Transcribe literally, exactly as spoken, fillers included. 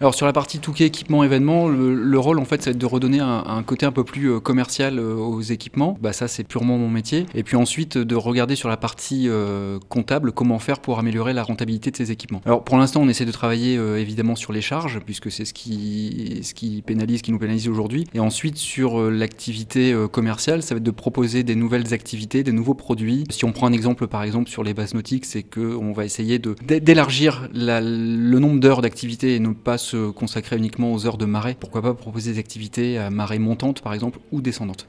Alors sur la partie Touquet équipement événement, le, le rôle en fait, ça va être de redonner un, un côté un peu plus euh, commercial euh, aux équipements. Bah ça c'est purement mon métier. Et puis ensuite de regarder sur la partie euh, comptable comment faire pour améliorer la rentabilité de ces équipements. Alors pour l'instant on essaie de travailler euh, évidemment sur les charges puisque c'est ce qui, ce qui pénalise, ce qui nous pénalise aujourd'hui. Et ensuite sur euh, l'activité euh, commerciale, ça va être de proposer des nouvelles activités, des nouveaux produits. Si on prend un exemple par exemple sur les bases nautiques, c'est qu'on va essayer de, d'élargir la, le nombre d'heures d'activité et ne pas se consacrer uniquement aux heures de marée. Pourquoi pas proposer des activités à marée montante par exemple ou descendante.